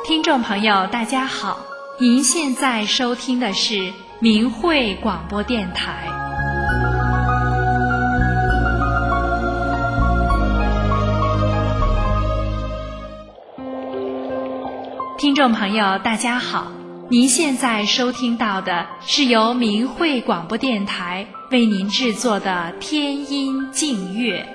听众朋友大家好，您现在收听的是明慧广播电台。听众朋友大家好，您现在收听到的是由明慧广播电台为您制作的天音净乐。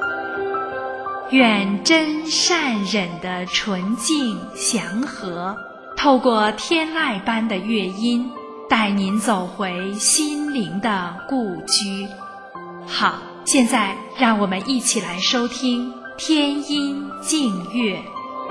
愿真善忍的纯净祥和，透过天籁般的乐音，带您走回心灵的故居。好，现在让我们一起来收听天音净乐。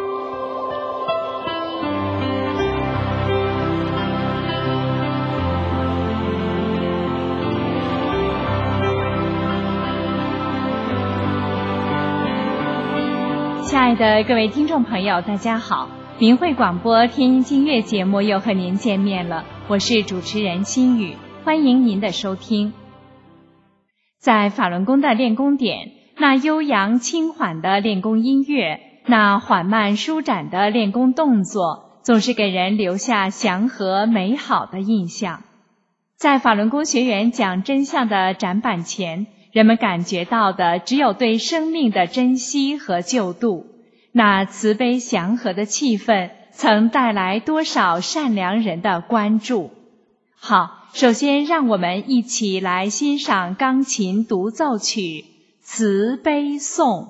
亲爱的各位听众朋友大家好，明慧广播天音净乐节目又和您见面了，我是主持人心雨，欢迎您的收听。在法轮功的练功点，那悠扬轻缓的练功音乐，那缓慢舒展的练功动作，总是给人留下祥和美好的印象。在法轮功学员讲真相的展板前，人们感觉到的只有对生命的珍惜和救度，那慈悲祥和的气氛曾带来多少善良人的关注。好，首先让我们一起来欣赏钢琴独奏曲《慈悲颂》。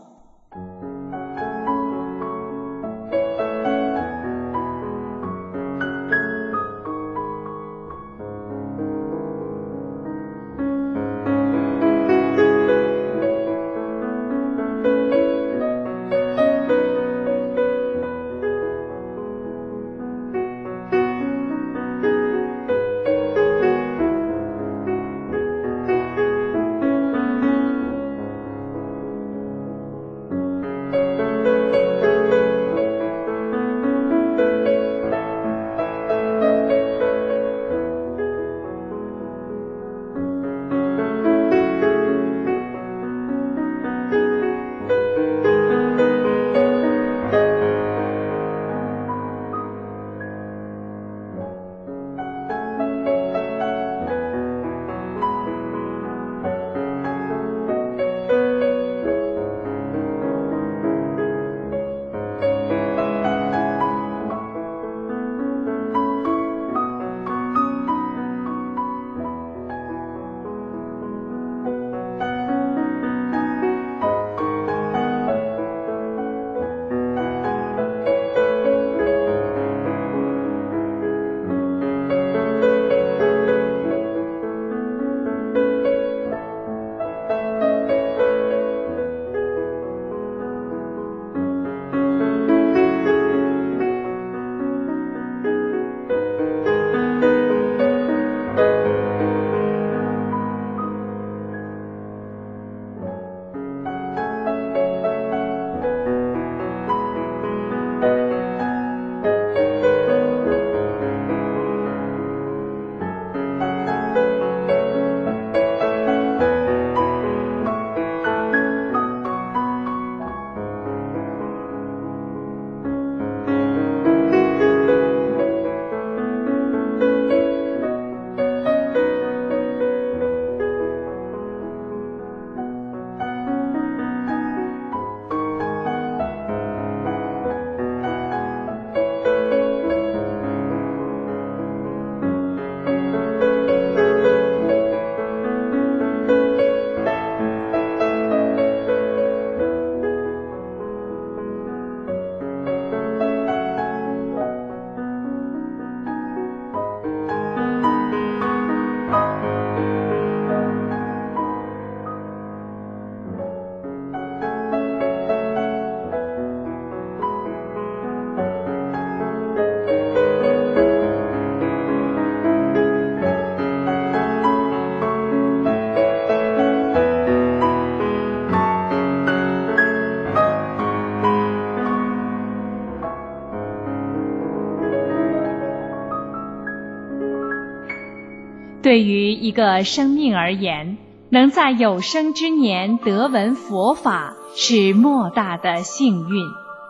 对于一个生命而言，能在有生之年得闻佛法是莫大的幸运。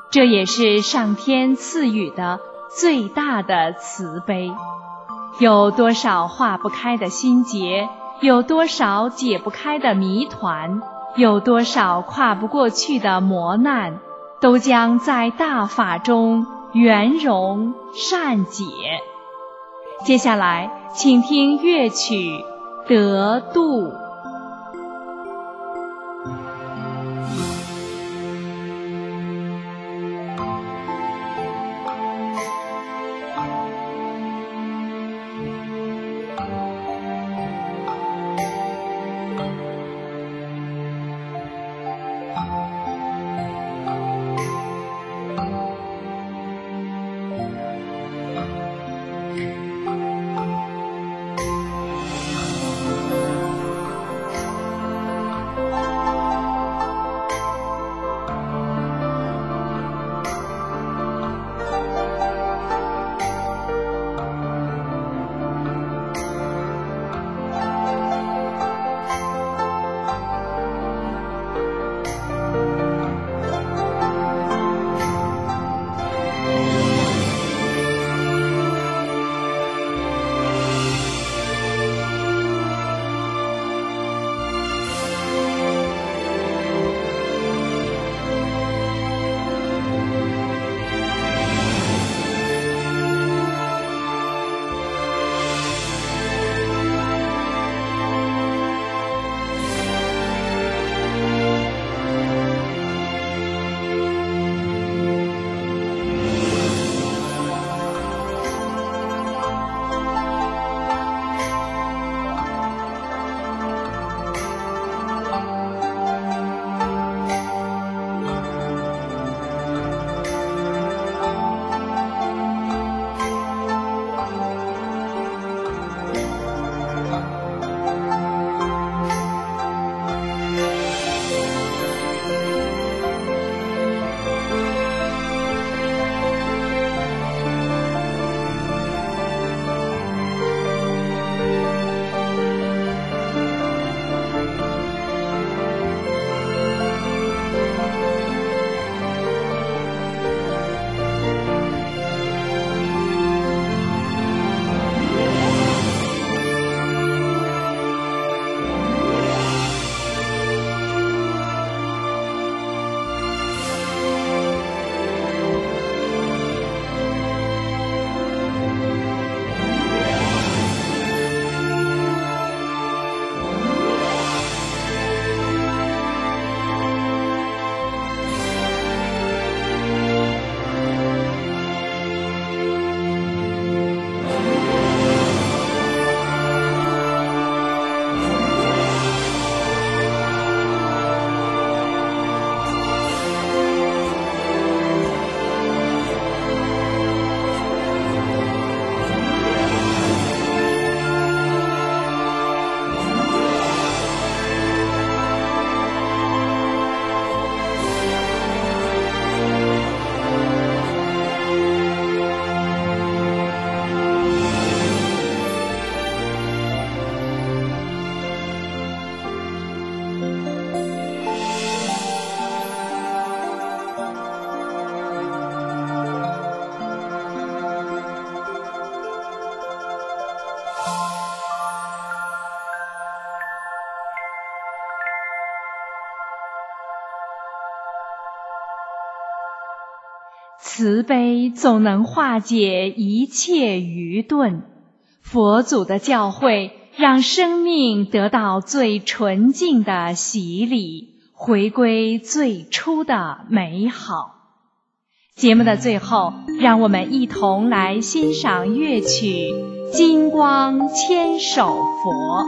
这也是上天赐予的最大的慈悲。有多少化不开的心结，有多少解不开的谜团，有多少跨不过去的磨难，都将在大法中圆融善解。接下来，请听乐曲《得度》。慈悲总能化解一切愚钝，佛祖的教诲让生命得到最纯净的洗礼，回归最初的美好。节目的最后，让我们一同来欣赏乐曲《金光千手佛》。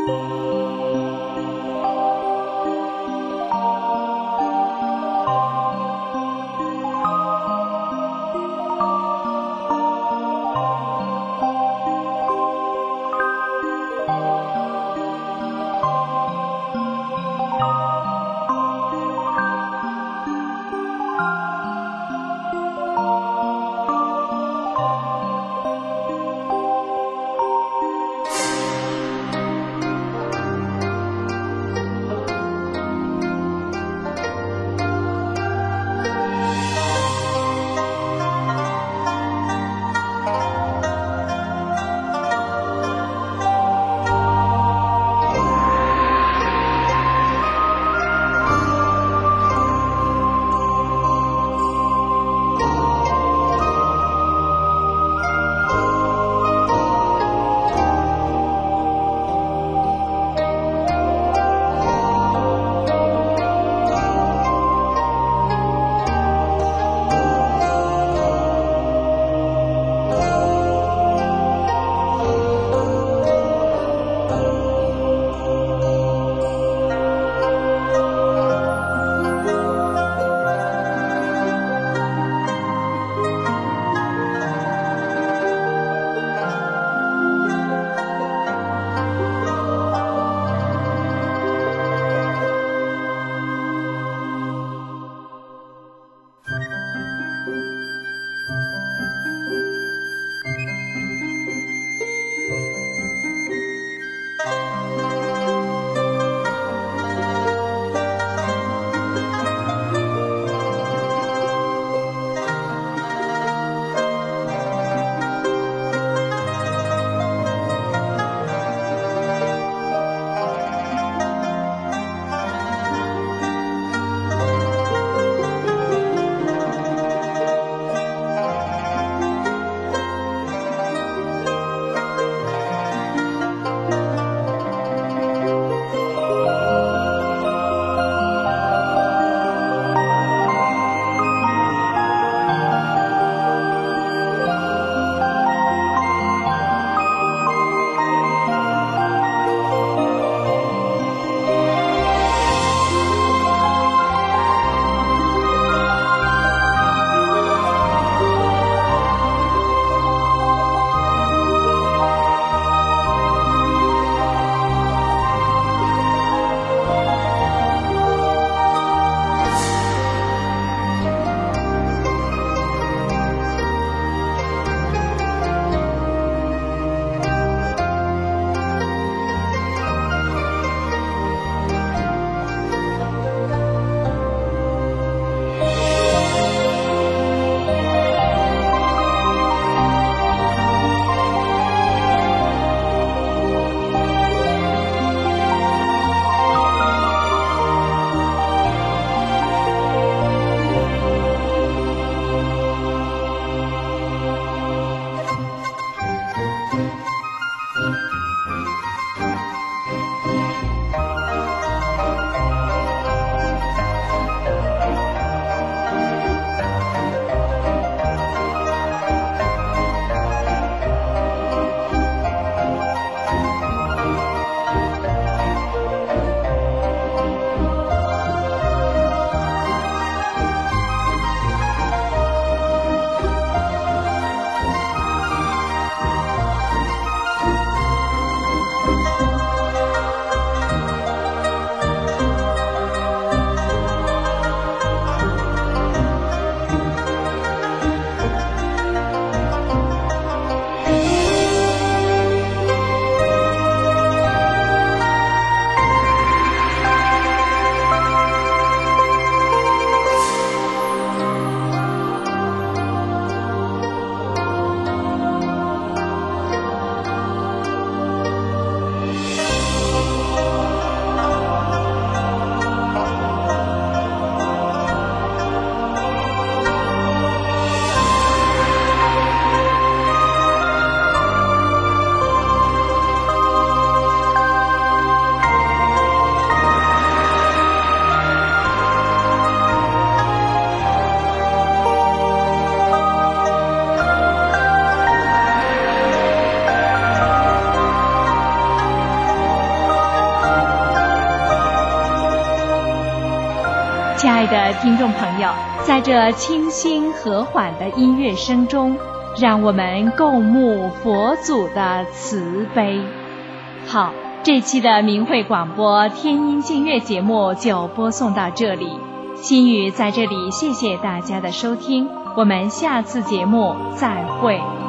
的听众朋友，在这清新和缓的音乐声中，让我们共沐佛祖的慈悲。好，这期的明慧广播天音净月节目就播送到这里。心语在这里谢谢大家的收听，我们下次节目再会。